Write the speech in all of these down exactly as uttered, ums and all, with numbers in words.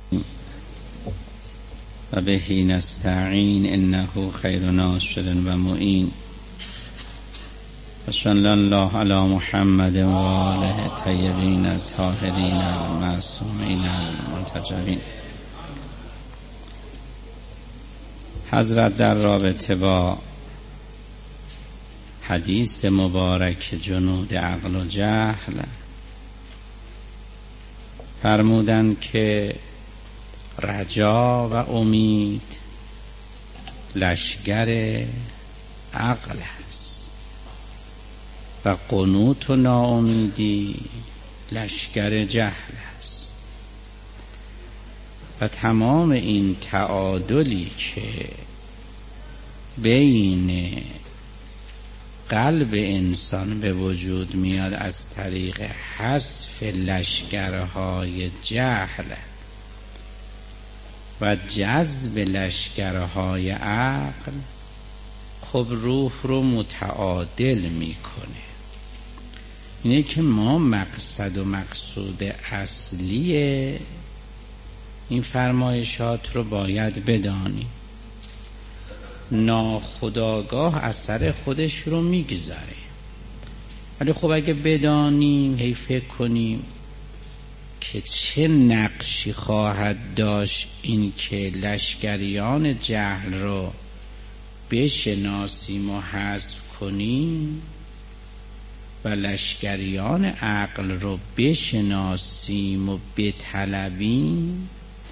و بهی نستعین انه خیر ناصر و معین. و صلی الله علی محمد و آله طیبین الطاهرین المعصومین المنتجبین. حضرت در رابطه با حدیث مبارک جنود عقل و جهل فرمودند که رجا و امید لشگر عقل است و قنوط و ناامیدی لشگر جهل است. و تمام این تعادلی که بین قلب انسان به وجود میاد از طریق حذف لشکرهای جهل و جذب لشکرهای عقل، خب روح رو متعادل میکنه. اینه که ما مقصد و مقصود اصلی این فرمایشات رو باید بدانیم. ناخودآگاه اثر خودش رو میگذاره، ولی خب اگه بدانیم، هی فکر کنیم که چه نقشی خواهد داشت این که لشکریان جهل رو بشناسیم و حذف کنیم و لشکریان عقل رو بشناسیم و بطلبیم،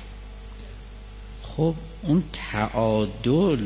خب اون تعادل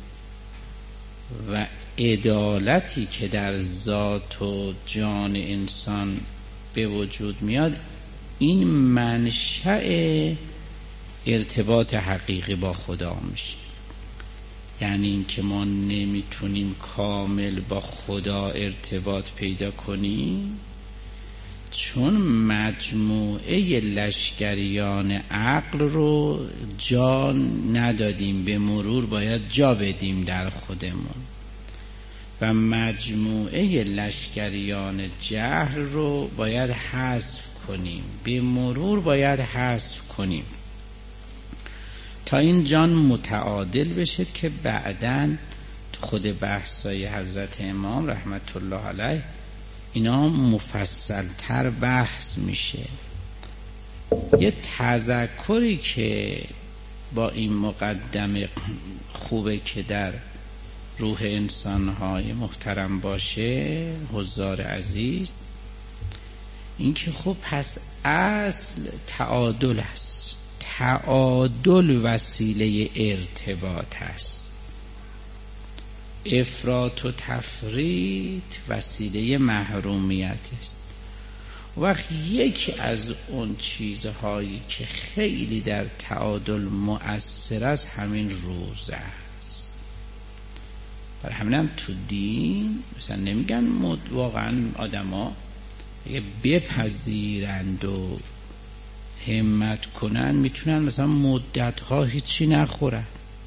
و عدالتی که در ذات و جان انسان به وجود میاد، این منشأ ارتباط حقیقی با خدا میشه. یعنی این که ما نمیتونیم کامل با خدا ارتباط پیدا کنیم چون مجموعه لشکریان عقل رو جا ندادیم، به مرور باید جا بدیم در خودمون، و مجموعه لشکریان جهل رو باید حذف کنیم، به مرور باید حذف کنیم تا این جان متعادل بشه که بعداً تو خود بحثای حضرت امام رحمت الله علیه اینا مفصل تر بحث میشه. یه تذکری که با این مقدمه خوبه که در روح انسانهای محترم باشه، حضار عزیز، این که خب پس اصل تعادل است. تعادل وسیله ارتباط است، افراط و تفریط وسیله محرومیت است. وقت یکی از اون چیزهایی که خیلی در تعادل مؤثر است همین روزه است. برای همین هم تو دین مثلا نمیگن واقعا آدم ها اگه بپذیرند و همت کنن میتونن مثلا مدتها هیچی نخورن،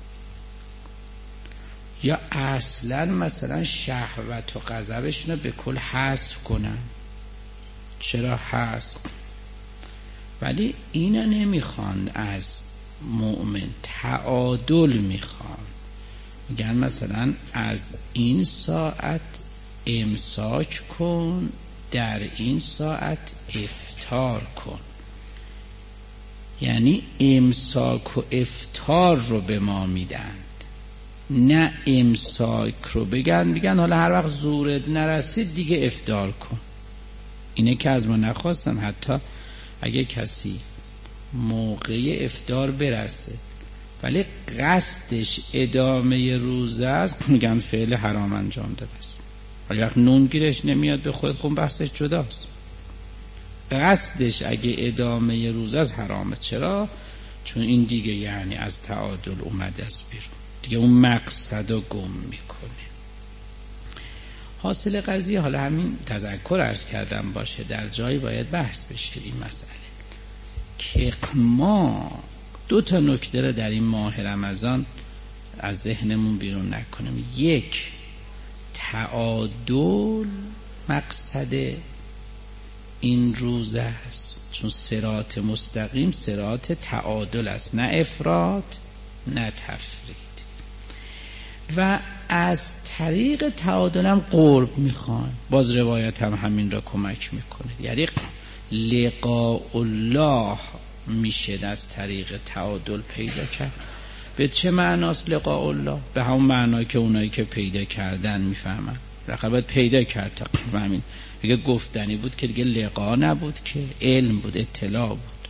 یا اصلا مثلا شهوت و غضبشون رو به کل حذف کنن. چرا حذف؟ ولی اینا نمیخوان از مؤمن، تعادل میخوان. میگن مثلا از این ساعت امساک کن، در این ساعت افطار کن. یعنی امساک و افطار رو به ما میدن، نه امساک رو بگن بگن حالا هر وقت زورت نرسید دیگه افطار کن. اینه که از ما نخواستن. حتی اگه کسی موقع افطار برسه ولی قصدش ادامه روزه است، میگن فعل حرام انجام داده است. ولی وقت نون گیرش نمیاد به خود، خون بحثش جداست. قصدش اگه ادامه روزه است حرامه. چرا؟ چون این دیگه یعنی از تعادل اومده است بیرون، دیگه اون مقصد رو گم میکنه. حاصل قضیه، حالا همین تذکر عرض کردم باشه، در جایی باید بحث بشه این مسئله که ما دو تا نکته رو در این ماه رمضان از ذهنمون بیرون نکنیم. یک، تعادل مقصد این روزه است، چون صراط مستقیم صراط تعادل است، نه افراط نه تفرید. و از طریق تعادل هم قرب میخوان. باز روایت هم همین را کمک میکنه، یعنی لقاء الله میشه از طریق تعادل پیدا کرد. به چه معناست لقاء الله؟ به همون معنایی که اونایی که پیدا کردن میفهمن. رخصت باید پیدا کرد تا بفهمین. اگه گفتنی بود که دیگه لقا نبود، که علم بود، اطلاع بود.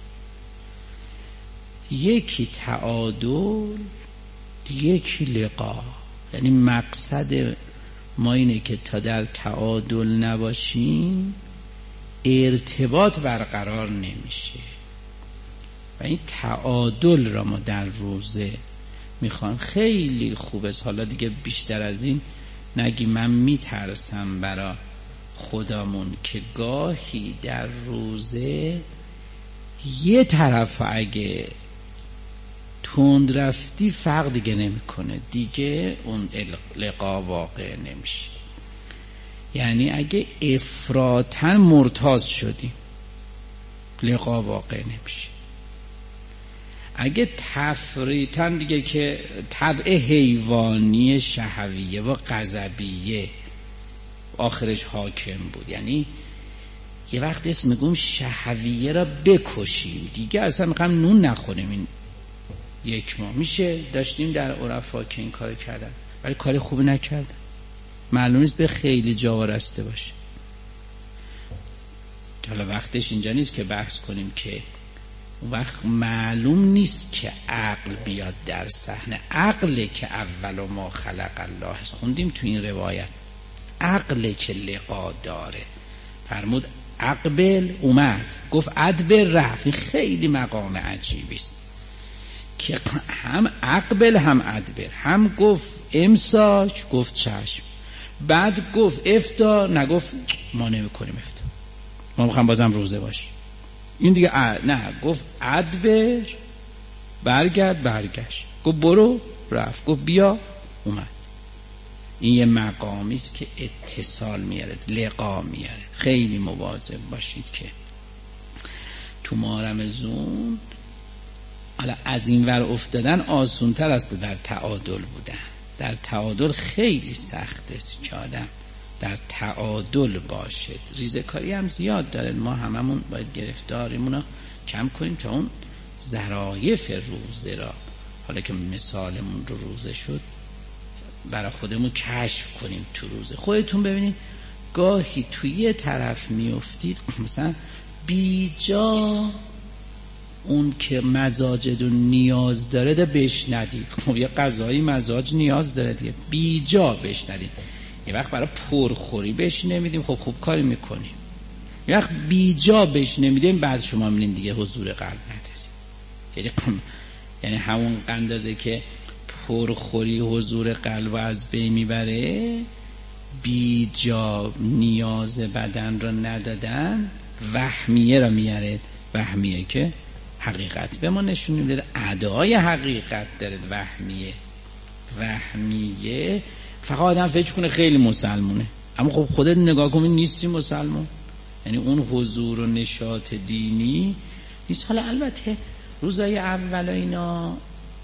یکی تعادل، یکی لقا. یعنی مقصد ما اینه که تا در تعادل نباشیم ارتباط برقرار نمیشه. و این تعادل را ما در روزه میخوان. خیلی خوبه. حالا دیگه بیشتر از این نگی، من میترسم برا خدامون که گاهی در روزه یه طرف اگه تند رفتی فرق دیگه نمیکنه، دیگه اون لقا واقع نمیشه. یعنی اگه افراطاً مرتاض شدیم لقا واقع نمیشه. اگه تفریطاً دیگه که طبع حیوانی شهویه و غضبیه آخرش حاکم بود، یعنی یه وقت اسم میگم شهویه را بکشیم دیگه، اصلا میخوام نون نخوریم. این یک ماه میشه داشتیم در عرفا که این کار کردن، ولی کار خوب نکردن. معلوم نیست به خیلی جا رسته باشه. حالا وقتش اینجا نیست که بحث کنیم که وقت معلوم نیست که عقل بیاد در صحنه. عقله که اول ما خلق الله است. خوندیم تو این روایت عقله که لقا داره. فرمود اقبل، اومد، گفت ادبر، رفت. خیلی مقام عجیبی است که هم اقبل هم ادبر، هم گفت امساک، گفت چشم، بعد گفت افطار، نگفت ما نمی کنیم افطار، ما میخوام بازم روزه باشیم. این دیگه ا... نه، گفت ادبر، برگرد، برگشت، گفت برو، رفت، گفت بیا، اومد. این یه مقامی است که اتصال میاره، لقا میاره. خیلی مواظب باشید که تو ماه رمضان حالا از این ور افتادن آسونتر است در تعادل بودن. در تعادل خیلی سخته که آدم در تعادل باشد. ریزه‌کاری هم زیاد داره. ما هممون باید گرفتاریمون رو کم کنیم تا اون ظرایف روزه را، حالا که مثالمون رو روزه شد، برای خودمون کشف کنیم. تو روزه خودتون ببینید گاهی توی یه طرف میافتید، مثلا بیجا اون که مزاجتون نیاز داره ده بهش ندید. خب یه غذایی مزاج نیاز داره دیگه، بیجا بهش ندید. یه وقت برای پرخوری بهش نمیدیم، خب خوب کاری میکنیم. یه وقت بیجا بهش نمیدیم، بعد شما میبینید دیگه حضور قلب نداری. یعنی یعنی همون اندازه که پرخوری حضور قلب از بین میبره، بیجا نیاز بدن را ندادن وهمیه را میاره. وهمیه که حقیقت به ما نشون میده، ادای حقیقت داره. وهمیه وهمیه فقط آدم فکر کنه خیلی مسلمونه، اما خب خودت نگاه کنی نیستی مسلمان. یعنی اون حضور و نشاط دینی نیست. حالا البته روزای اول اینا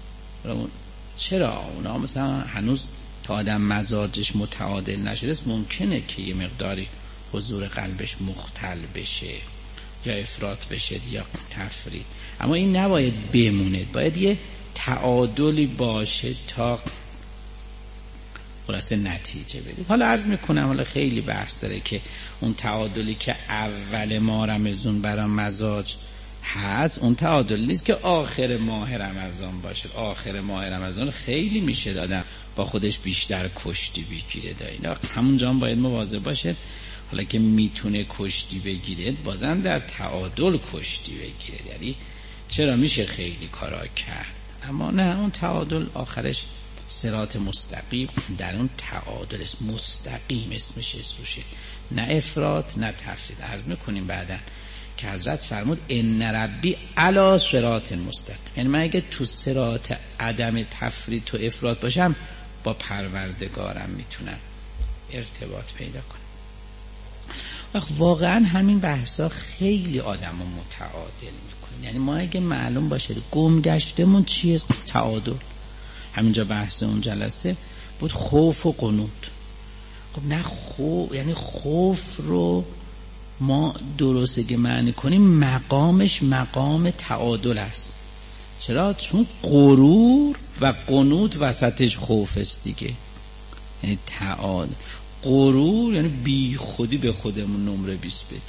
چرا اونا مثلا هنوز تا آدم مزاجش متعادل نشده است، ممکنه که یه مقداری حضور قلبش مختل بشه یا افراط بشه یا تفرید، اما این نباید بمونه، باید یه تعادلی باشه تا خلاصه نتیجه بده. حالا عرض میکنم حالا خیلی بحث داره که اون تعادلی که اول ماه رمضان برای مزاج هست، اون تعادل نیست که آخر ماه رمضان باشه. آخر ماه رمضان خیلی میشه دادم با خودش بیشتر کشتی بگیره. اینا همونجا هم باید مواظب باشه. حالا که میتونه کشتی بگیره، بازم در تعادل کشتی بگیره. یعنی چرا میشه خیلی کارا کرد، اما نه، اون تعادل آخرش صراط مستقیم در اون تعادل است. مستقیم اسمش روشه، نه افراط نه تفرید. عرض میکنیم بعدن که حضرت فرمود ان ربی علی صراط مستقیم، یعنی من اگه تو صراط عدم تفرید تو افراط باشم، با پروردگارم میتونم ارتباط پیدا کنم. واقعا همین بحثا خیلی آدمو متعادل میکنه. یعنی ما اگه معلوم باشه گم گشتمون چیه، تعادل. همینجا بحث اون جلسه بود خوف و قنوت. خب نه خوف، یعنی خوف رو ما درسته که معنی کنیم مقامش مقام تعادل است. چرا؟ چون غرور و قنوت وسطش خوف است دیگه. یعنی تعادل. غرور یعنی بی خودی به خودمون نمره بیست بدیم.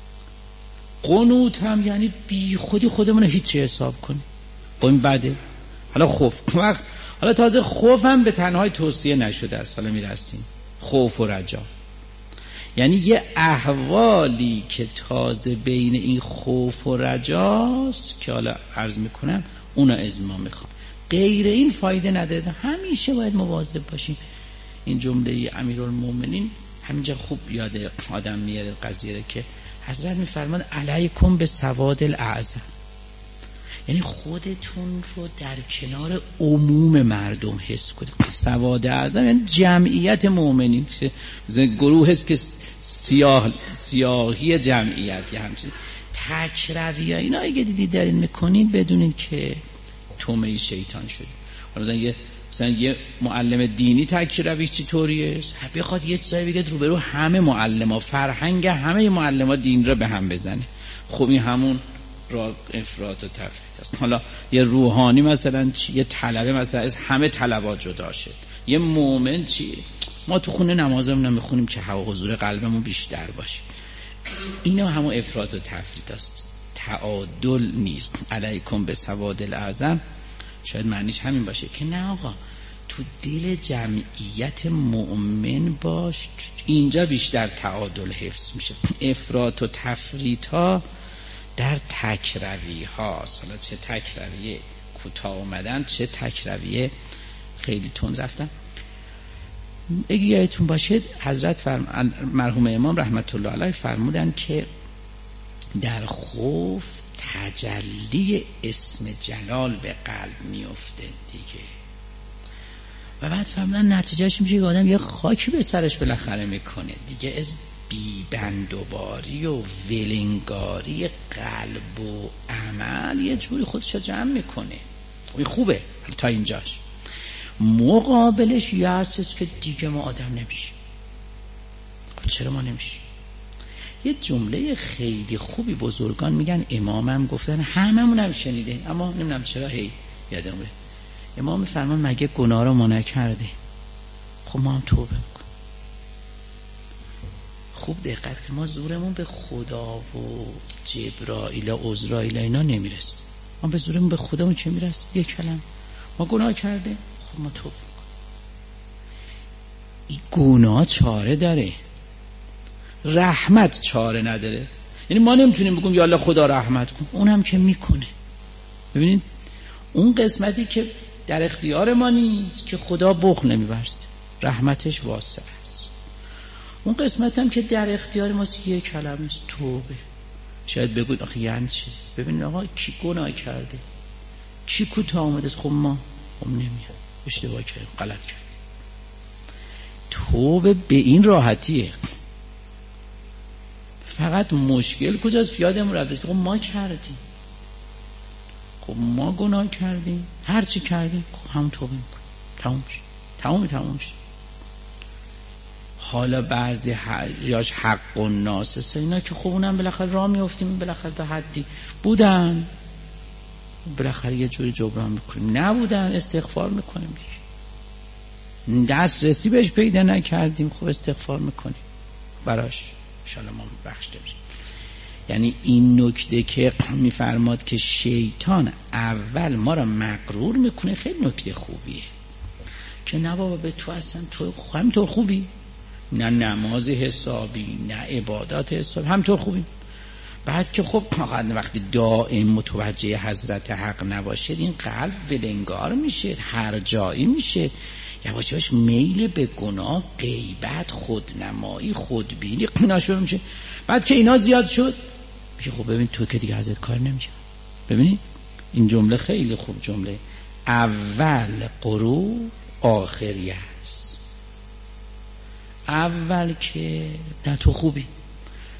قنوت هم یعنی بی خودی خودمون هیچی حساب کنیم. با این بده. حالا خوف وقت حالا تازه خوف هم به تنهای توصیه نشده است. حالا میرسیم خوف و رجا، یعنی یه احوالی که تازه بین این خوف و رجاست که حالا عرض میکنم اونا از ما میخوام. غیر این فایده نداره. همیشه باید مواظب باشیم. این جمله امیرالمومنین همینجا خوب یاد آدم میاد قضیه که حضرت میفرمان علیکم به سواد الاعظم، یعنی خودتون رو در کنار عموم مردم حس کنید. سواد اعظم یعنی جمعیت مؤمنین، مثلا گروه هست که سیاه سیاهی جمعیت یا همچین تکروی ها اینا اگه دیدید دارین میکنید بدونید که تومه شیطان شد. مثلا یه مثلا یه معلم دینی تکرویش چطوریه؟ بخواد یه چیزایی بگه روبرو همه معلما فرهنگ همه معلما دین را به هم بزنه. خب این همون را افراط و تفریط است. حالا یه روحانی مثلا چی؟ یه طلبه مثلا از همه طلبات جدا شد. یه مومن چی؟ ما تو خونه نمازمون نمیخونیم که هوا حضور قلبمون بیشتر باشه. اینا همون افراط و تفریط است. تعادل نیست. علیکم به سواد الاعظم شاید معنیش همین باشه که نه آقا تو دل جمعیت مؤمن باش، اینجا بیشتر تعادل حفظ میشه. افراط و تفریط ها در تکروی هاست. حالا چه تکروی کوتاه اومدن چه تکروی خیلی تند رفتن. اگه یادتون باشه حضرت فرم... مرحوم امام رحمت الله علیه فرمودن که در خوف تجلی اسم جلال به قلب میفته دیگه، و بعد فرمودن نتیجهش میشه که آدم یه خاکی به سرش بالاخره میکنه دیگه، از بیبندوباری و ولنگاری قلب و عمل یه جوری خودش رو جمع میکنه. این خوبه تا اینجاش. مقابلش یه هست که دیگه ما آدم نمیشیم. خب چرا ما نمیشیم؟ یه جمله خیلی خوبی بزرگان میگن، امامم گفتن هممون هم شنیده اما نمیدونم چرا هی یادم میره. امام فرمان مگه گناه رو ما نکرده؟ خب ما هم توبه میکنیم. خوب دقت کن، ما زورمون به خدا و جبرائیل و عزرائیل اینا نمیرسه. ما به زورمون به خودمون چه میرسه؟ یک کلمه ما گناه کرده، خب ما توبه میکنیم. این گناه چاره داره، رحمت چاره نداره. یعنی ما نمیتونیم بگیم یا الله خدا رحمت کن، اونم که میکنه. ببینید اون قسمتی که در اختیار ما نیست که خدا بخل نمیورزه، رحمتش واسع است. اون قسمت هم که در اختیار ماست یک کلمه است، توبه. شاید بگید آخه یعنی چی؟ ببینید آقا کی گناه کرده؟ کی کوتاه آمده؟ خب ما هم نمیاد، اشتباه کردیم، غلط کردیم. توبه به این راحتیه. فقط مشکل کجاست؟ یادمون رفته که خب ما کردیم، خب ما گناه کردیم، هر چی کردیم خب هم توبه میکنیم، تموم شد، تموم تموم شد. حالا بعضی یاش حق و ناسس اینا که خب اونم بالاخره راه میافتیم، بالاخره تا حدی بودن بالاخره یه جوری جبران میکنیم، نبودن استغفار میکنیم دیگه. دسترسی بهش پیدا نکردیم، خب استغفار میکنیم براش، انشاءالله ما بخشیده بشیم. یعنی این نکته که میفرماد که شیطان اول ما را مغرور میکنه خیلی نکته خوبیه که نه بابا به تو اصلا تو همینطور خوبی، نه نماز حسابی نه عبادات حسابی، همینطور خوبی. بعد که خب وقتی دائم متوجه حضرت حق نباشید این قلب ولنگار میشه، هر جایی میشه، یواش یواش میل به گناه، غیبت، خودنمایی، خودبینی اینا شروع میشه. بعد که اینا زیاد شد میگه خب ببین تو که دیگه ازت کار نمیشه. ببینید این جمله خیلی خوب جمله، اول غرور آخری است. اول که نه تو خوبی،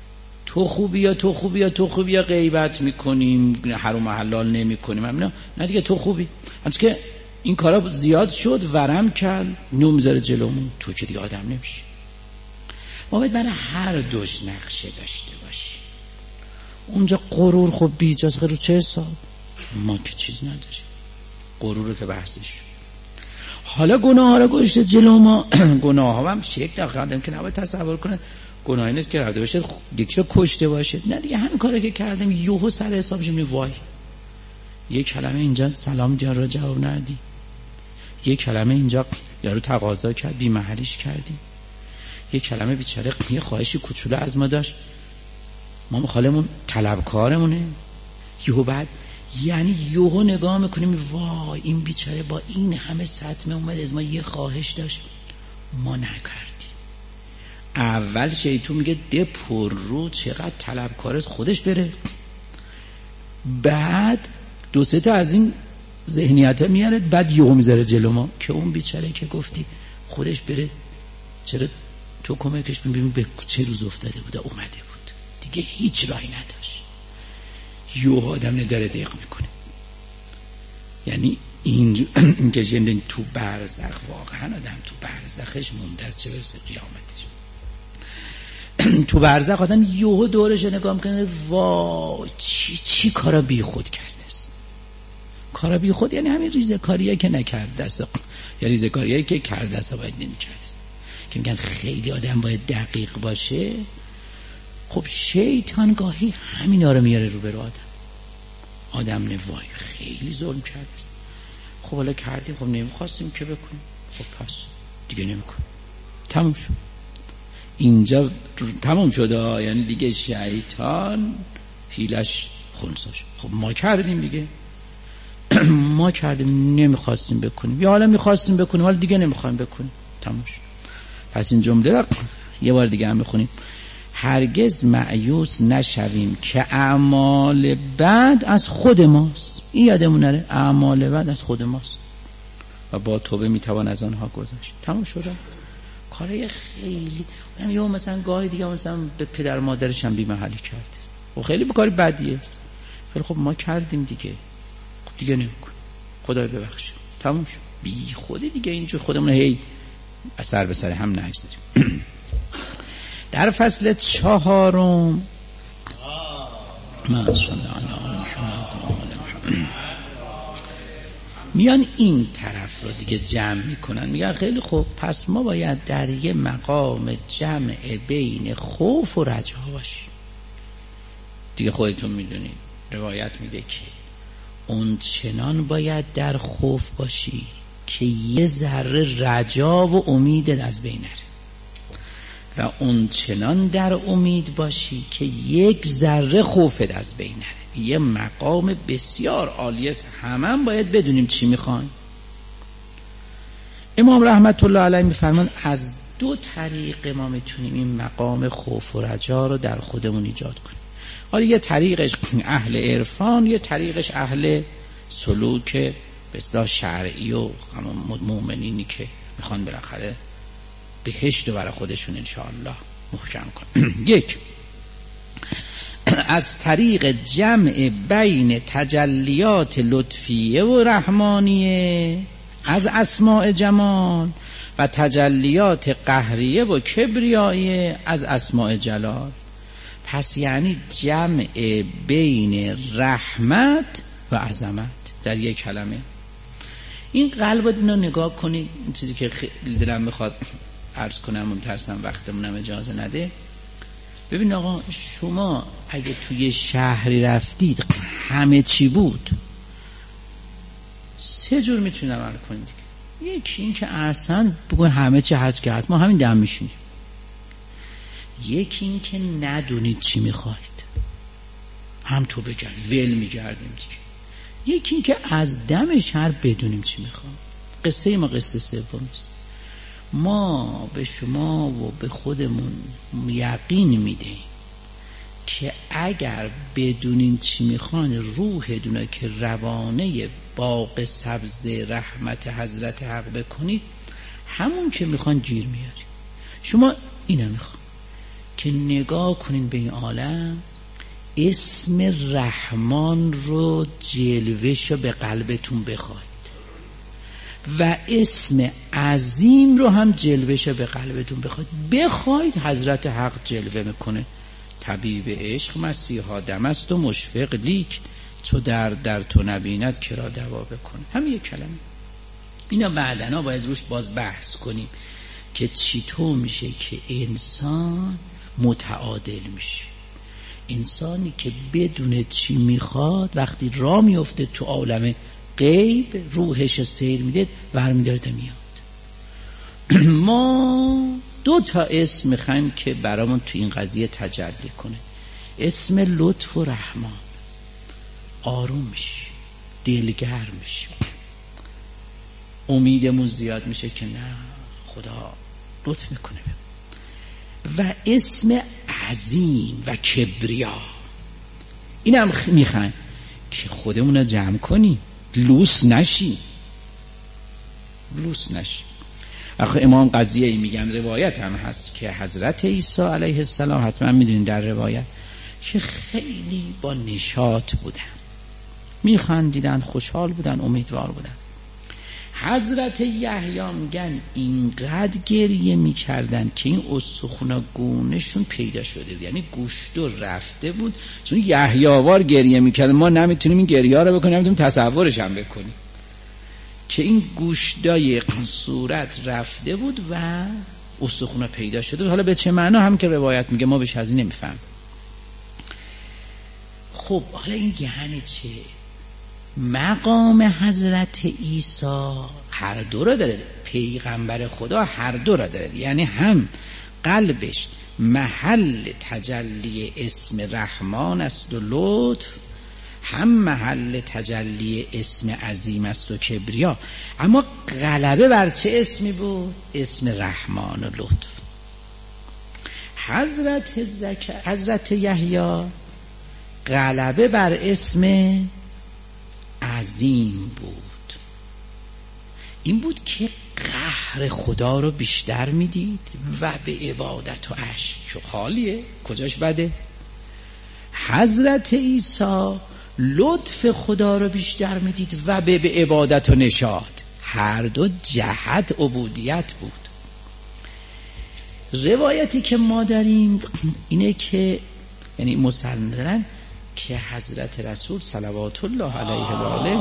تو خوبی یا تو خوبی یا تو خوبی یا غیبت میکنیم، حرام و حلال نمیکنیم، همین نه دیگه تو خوبی. از که این کارا زیاد شد ورم کرد نو میذاره جلومون، تو که دیگه آدم نمیشی. ما باید برای هر دوش نقشه داشته باشیم. اونجا غرور خب بی اجازه رو چه حساب؟ ما که چیز نداریم، غرور رو که بحثش شد. حالا گناه ها رو گذاشته جلو ما. گناه ها هم شک داخل که نباید تصور کنه گناهی نیست که رفته باشه یکی رو کشته باشه، نه دیگه همین کاری که کردیم یهو سر حسابش میگه وای یک کلمه اینجا سلام جان رو جواب ندی، یک کلمه اینجا یارو تقاضا کرد بی محلیش کردی، یک کلمه بیچاره یه خواهشی کوچولو از ما داشت، ما مخالمون طلبکارمونه، یهو بعد یعنی یهو نگاه میکنیم وای این بیچاره با این همه سطمه اومد از ما یه خواهش داشت ما نکردیم. اول شیطون میگه ده پر رو چقدر طلبکار است خودش بره، بعد دو سه تا از این ذهنیت میاره، بعد یهو میذاره جلو ما که اون بیچاره که گفتی خودش بره چرا تو کمکش ببین به چه روز افتاده بود اومده بود دیگه هیچ راهی نداشت، یهو آدم نداره دق میکنه. یعنی این این که جندن تو برزخ واقعا آدم تو برزخش مونده است چه برسه قیامتش. تو برزخ آدم یهو دورش نگاه میکنه وای چی چی کارا بی خود کرده است. کارا بی خود یعنی همین ریزه‌کاریایی که نکرده است یا ریزه‌کاریایی که کرده است باید نمی‌کرد. که میگن خیلی آدم باید دقیق باشه. خب شیطان گاهی همینا رو میاره رو به آدم. آدم نوای خیلی ظلم کرده است. خب حالا کردیم، خب نمیخواستیم که بکنیم، خب پس دیگه نمیکنیم، تموم شد. اینجا تمام شد، یعنی دیگه شیطان حیلش خونسا شد. خب ما کردیم دیگه ما کردیم نمیخواستیم بکنیم، یا حالا میخواستیم بکنیم حالا دیگه نمیخوایم بکنیم، تموم شد. پس این جمله را یه بار دیگه هم بخونیم. هرگز مایوس نشویم که اعمال بد از خود ماست. این یادمون نره اعمال بد از خود ماست و با توبه میتوان از آنها گذشت. تموم شد. کارای خیلی یا مثلا گاهی دیگه مثلا به پدر مادرش هم بی محلی کرده و خیلی به کار بدیه. خیلی خب ما کردیم دیگه، خب دیگه نمیکنیم، خدای ببخشه، تموم شد. بی خودی دیگه اینجور خودمون هی اثر به سر هم نگذاریم. در فصل چهارم میان این طرف رو دیگه جمع میکنن، میگن خیلی خوب پس ما باید در یه مقام جمع بین خوف و رجا باشیم. دیگه خودتون میدونید روایت میگه که اون چنان باید در خوف باشی که یه ذره رجا و امیدت از بین نره و اون چنان در امید باشی که یک ذره خوفت از بین نره. یه مقام بسیار عالی است، همه هم باید بدونیم چی میخوایم. امام رحمت الله علیه میفرمان از دو طریق ما میتونیم این مقام خوف و رجا رو در خودمون ایجاد کنیم. حالا یه طریقش اهل عرفان، یه طریقش اهل سلوک به اصطلاح شرعی و همون مؤمنینی که میخوان بالاخره بهشت رو برای خودشون انشاءالله محکم کنن. یک، از طریق جمع بین تجلیات لطفیه و رحمانیه از اسماء جمال و تجلیات قهریه و کبریاییه از اسماء جلال. پس یعنی جمع بین رحمت و عظمت در یک کلمه. این قلب رو نگاه کنید، این چیزی که خیلی دلم میخواد عرض کنم مترسم وقتمونم اجازه نده. ببین آقا شما اگه توی شهری رفتید همه چی بود، سه جور میتونید عمل کنید. یکی این که اصلا بگوین همه چی هست که هست، ما همین دم میشونیم. یکی این که ندونید چی میخواید، هم تو بگرد ول میگردیم دیگه. یکی این که از دم شهر بدونیم چی میخوایم. قصه ما قصه سوم است. ما به شما و به خودمون یقین میدیم که اگر بدونین چی میخوان روح دونه که روانه باغ سبز رحمت حضرت حق بکنید، همون که میخوان گیر میاری. شما اینو میخوان که نگاه کنین به این عالم، اسم رحمان رو جلوش رو به قلبتون بخواید و اسم عظیم رو هم جلوش رو به قلبتون بخواید. بخواید حضرت حق جلوه میکنه، طبیب عشق مسیحا دم است و مشفق لیک، چو در در تو نبیند کرا دوا بکنه. همین یک کلمه. اینا بعدنا باید روش باز بحث کنیم که چطور میشه که انسان متعادل میشه. انسانی که بدون چی میخواد وقتی راه میفته تو عالم غیب، روحش سیر میده ورمیداره میاد. ما دو تا اسم میخوایم که برامون تو این قضیه تجلی کنه. اسم لطف و رحمان. آروم میشی، دلگرم میشی، امیدمون زیاد میشه که نه خدا لطف میکنه. و اسم عظیم و کبریا، این هم میخوایم که خودمون رو جمع کنیم، لوس نشی لوس نشی آخه امام قضیه ای میگن، روایت هم هست که حضرت عیسی علیه السلام، حتما میدونین در روایت، که خیلی با نشاط بودن، میخندیدن، خوشحال بودن، امیدوار بودن. حضرت یحیی میگن اینقدر گریه میکردن که این استخونا گونهشون پیدا شده بود، یعنی گوشت رفته بود، چون یحیی‌وار گریه میکردن. ما نمیتونیم این گریه رو بکنیم، نمیتونیم تصورش هم بکنیم که این گوشتای صورت رفته بود و استخونا پیدا شده بود. حالا به چه معنا هم که روایت میگه ما بهش از این نمیفهم. خب حالا این یعنی چه؟ مقام حضرت عیسی هر دو را داره، پیغمبر خدا هر دو را داره، یعنی هم قلبش محل تجلی اسم رحمان است و لطف، هم محل تجلی اسم عظیم است و کبریا. اما غلبه بر چه اسمی بود؟ اسم رحمان و لطف. حضرت زک... حضرت یحیی غلبه بر اسم عظیم بود. این بود که قهر خدا رو بیشتر میدید و به عبادت و اشک خالیه، کجاش بده؟ حضرت عیسی لطف خدا رو بیشتر میدید و به به عبادت و نشاط. هر دو جهت عبودیت بود. روایتی که ما داریم اینه که یعنی مسندن که حضرت رسول صلوات الله علیه و آله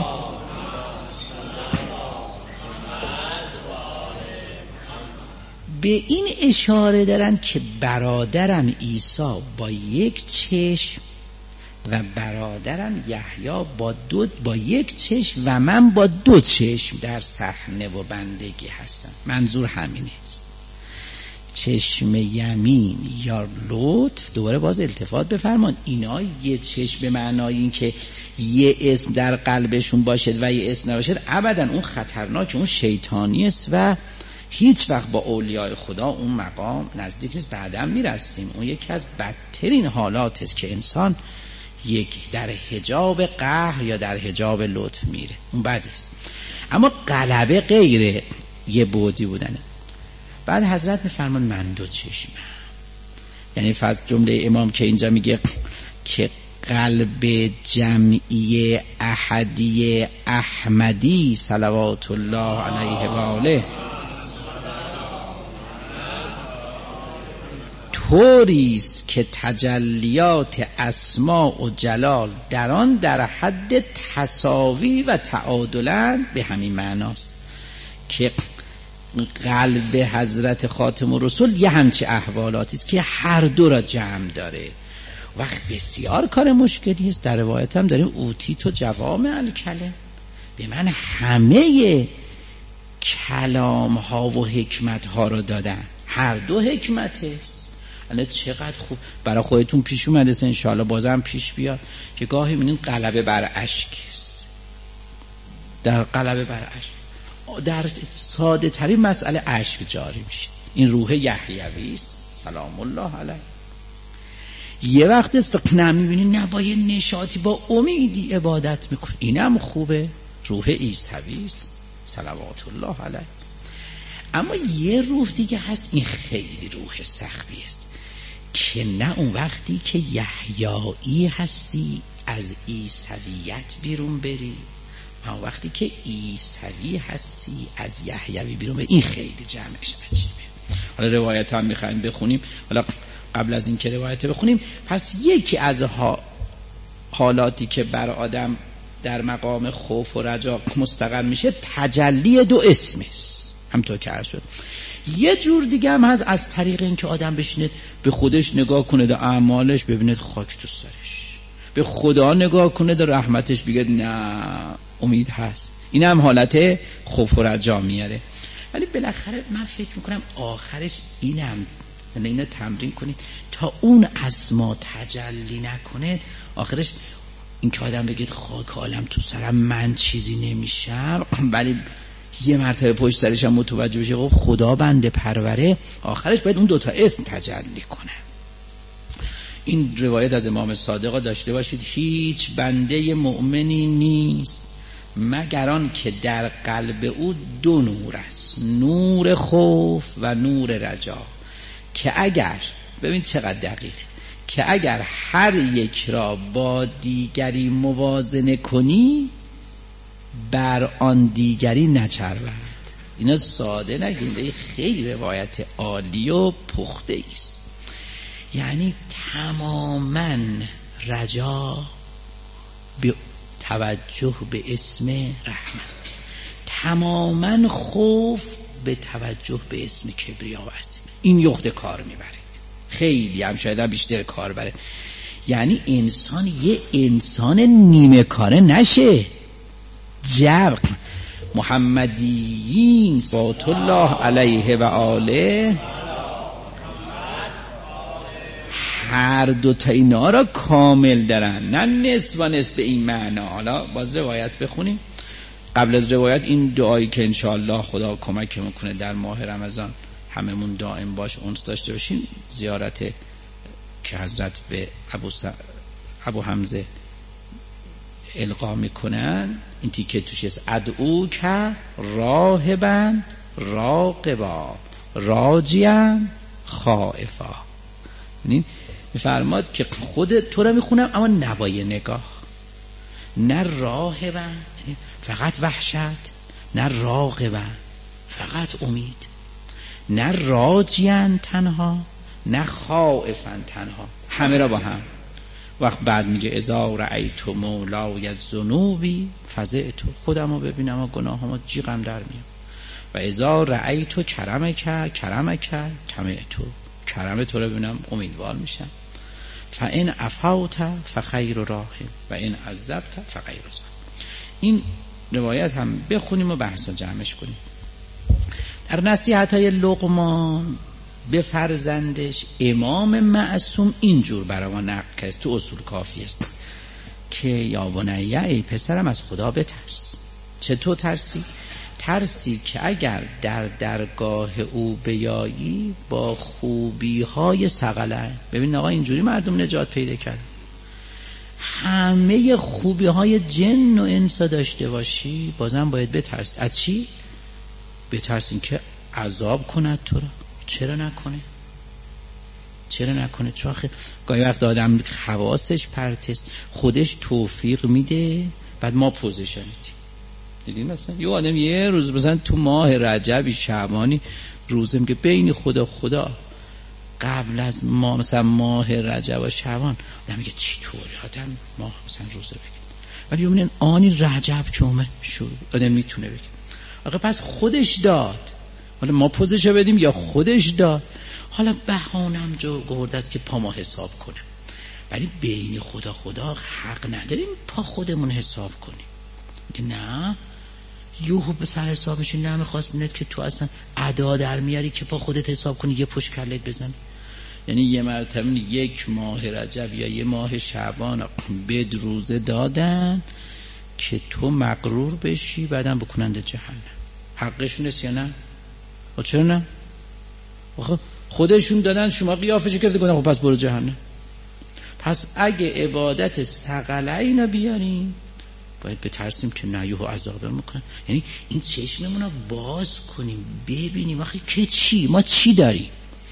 به این اشاره دارن که برادرم عیسی با یک چشم و برادرم یحیی با دو با یک چشم و من با دو چشم در صحنه و بندگی هستم. منظور همینه. چشم یمین یا لطف، دوباره باز التفات بفرمان، اینا یه چشم به معنای این که یه اسم در قلبشون باشد و یه اسم نباشد ابدا اون خطرناک، اون شیطانی است و هیچ وقت با اولیاء خدا اون مقام نزدیک نیست. بعداً میرسیم اون یکی از بدترین حالات است که انسان یک در حجاب قهر یا در حجاب لطف میره، اون بد است. اما غلبه غیره، یه بعدی بودنه. بعد حضرت میفرمان من دو چشمم، یعنی فاز جمله امام که اینجا میگه که قلب جمعی احدی احمدی صلوات الله علیه و آله طوریست که تجلیات اسماء و جلال در آن در حد تساوی و تعادلند. به همین معناست که قلب حضرت خاتم الرسول یه همچه احوالاتی است که هر دو را جمع داره. وقت بسیار کار مشکلی است. در روایت هم داریم اوتی تو جوامع الکلم، به من همه کلام ها و حکمت ها را دادن. هر دو حکمت است. الان چقدر خوب برای خودتون پیش اومده است، انشاءالله بازم پیش بیاد که گاهی می‌بینید غلبه بر اشک است. در غلبه بر اشک در ساده ترین مسئله اشک جاری میشه. این روح یحیوی است سلام الله علیه. یه وقت است نه می‌بینید نه با یه نشاطی با امیدی عبادت میکنه، اینم خوبه، روح عیسوی است صلوات الله علیه. اما یه روح دیگه هست، این خیلی روح سختی است که نه اون وقتی که یحیایی هستی از عیسویت بیرون بری، اون وقتی که عیسوی هستی از یحیوی بیرون بری. این خیلی جمعش عجیبه. حالا روایت هم میخوایم بخونیم، حالا قبل از این که روایت بخونیم، پس یکی از ها حالاتی که بر آدم در مقام خوف و رجا مستقر میشه تجلی دو اسم است، همطور که عرض شد. یه جور دیگه هم هست از طریق این که آدم بشینه به خودش نگاه کنه در اعمالش ببینه خاک تو سرش، به خدا نگاه کنه در رحمتش بگه نه امید هست. این هم حالت خوف و رجا میاره. ولی بالاخره من فکر میکنم آخرش اینم، یعنی اینو تمرین کنید تا اون اسما تجلی نکنه، آخرش این که آدم بگید خاک عالم تو سرم من چیزی نمیشم، ولی یه مرتبه پشت سرش هم متوجه بشه خب خدا بنده پروره، آخرش باید اون دوتا اسم تجلی کنه. این روایت از امام صادق داشته باشید، هیچ بنده مؤمنی نیست مگر آن که در قلب او دو نور است، نور خوف و نور رجا، که اگر، ببین چقدر دقیقه، که اگر هر یک را با دیگری موازنه کنی بر آن دیگری نچربد. اینا ساده نگید، خیلی روایت عالی و پخته است. یعنی تماما رجا به توجه به اسم رحمت، تماما خوف به توجه به اسم کبریا و عظیم. این یخت کار میبرید، خیلی هم شاید هم بیشتر کار بره. یعنی انسان یه انسان نیمه کاره نشه. جبر محمدیین صلوات الله علیه و آله هر دو تا اینا را کامل دارن، نه نصف و نصف این معنا. حالا باز روایت بخونیم. قبل از روایت این دعایی که انشاءالله خدا کمک میکنه در ماه رمضان هممون دائم باش انس داشته باشیم، زیارت که حضرت به ابو, س... ابو حمزه القا میکنن، این تیکه توش است: ادعو که راهبا راقبا راجیا خائفا. یعنی میفرماد که خود تو رو میخونم اما نبای نگاه، نه راهبا فقط وحشت، نه راقبا فقط امید، نه راجیا تنها، نه خائفا تنها، همه را با هم. وقت بعد میگه اذا رأیت مولای الذنوبی فزعت، خودمو ببینم و گناهامو جیغم در میاد. و اذا رأیت کرمک کرمک طمعت، کرم تو رو ببینم امیدوار میشم. فان عفوت فخیر راحم و ان عذبت فغیر ذلک. این روایت هم بخونیم و بحث جمعش کنیم. در نصیحت‌های لقمان به فرزندش امام معصوم اینجور برای ما نقل کرد تو اصول کافی است که یا بنیه ای پسرم از خدا بترس. چطور ترسی؟ ترسی که اگر در درگاه او بیایی با خوبی های ثقلین. ببین آقا اینجوری مردم نجات پیدا کرد. همه خوبی های جن و انس داشته باشی بازم باید بترسی. از چی؟ بترسین که عذاب کند تو را. چرا نکنه؟ چرا نکنه؟ چون آخه گاهی وقت آدم حواسش پرتست، خودش توفیق میده بعد ما پوزیشن میدیم. دیدین مثلا یه آدم یه روز مثلا تو ماه رجبی شعبانی روزه میگه بین خدا خدا قبل از ما مثلا ماه رجب و شعبان آدم میگه چی طوری آدم ماه مثلا روزه بگه، ولی ببینن آنی رجب چومه شروع آدم میتونه بگه. آقا پس خودش داد، حالا ما پوزش بدیم یا خودش داد. حالا بهانم جو گرده است که پا ما حساب کنه، ولی بین خدا خدا حق نداریم پا خودمون حساب کنیم. نه یوهو به سر حسابش نمیخواست بینید که تو اصلا ادا در میاری که پا خودت حساب کنی یه پشت کلت بزن. یعنی یه مرتبه یک ماه رجب یا یه ماه شعبان بد روزه دادن که تو مغرور بشی بعدم بکننده جهنم. حقشون است یا نه؟ و چرا نه؟ خودشون دادن شما قیافش گرفته گفتن خب پس برو جهنم. پس اگه عبادت ثقلین رو بیاریم باید بترسیم که نیوه و عذابه میکنن. یعنی این چشممون رو باز کنیم ببینیم آخه که چی؟ ما چی داریم؟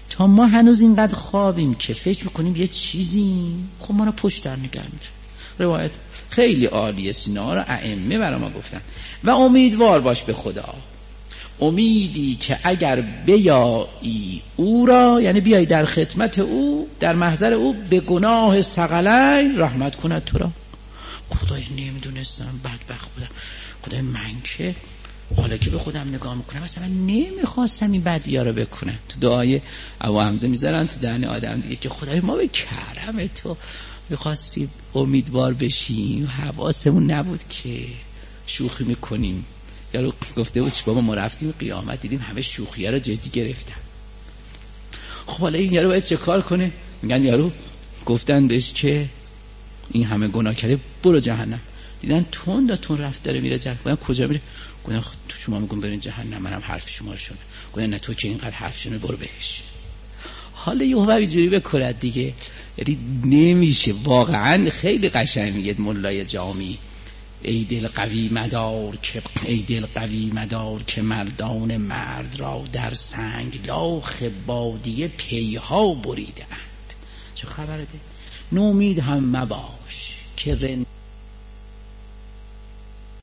تا ما هنوز اینقدر خوابیم که فکر میکنیم یه چیزی خب ما رو پشت در نگه می‌داره. روایت خیلی عالیه، سینا رو ائمه برای ما گفتن. و امیدوار باش به خدا، امیدی که اگر بیایی او را، یعنی بیایی در خدمت او، در محضر او، به گناه ثقلین رحمت کند تو را. خدای نمیدونستم، بدبخت بودم، خدای من که حالا که به خودم نگاه میکنم مثلا نمیخواستم این بدیا رو بکنم. تو دعای ابو حمزه میذارن تو دهن آدم دیگه که خدای ما به کرم تو میخواستیم امیدوار بشیم، حواسمون نبود که شوخی میکنیم. یارو گفته بود بابا ما رفتیم قیامت دیدیم همه شوخی‌ها رو جدی گرفتن. خب حالا این یارو باید چه کار کنه؟ میگن یارو گفتن بهش که این همه گناه کرده برو جهنم. دیدن تون تون رفت داره میره جهنم. گفتن کجا میره؟ گفتن تو شما میگن برین جهنم، منم حرف شما رو شنیدم. گفتن نه تو که اینقدر حرف شنیدی برو بهش. حالا یه هوایی جوری بکرد دیگه، یعنی نمیشه. واقعا خیلی قشنگ میگه مولای جامی، ای دل قوی مدار که ای دل قوی مدار که مردان مرد را در سنگ لاخ بادیه پیها بریدند. چه خبره ده؟ نومید هم مباش که رن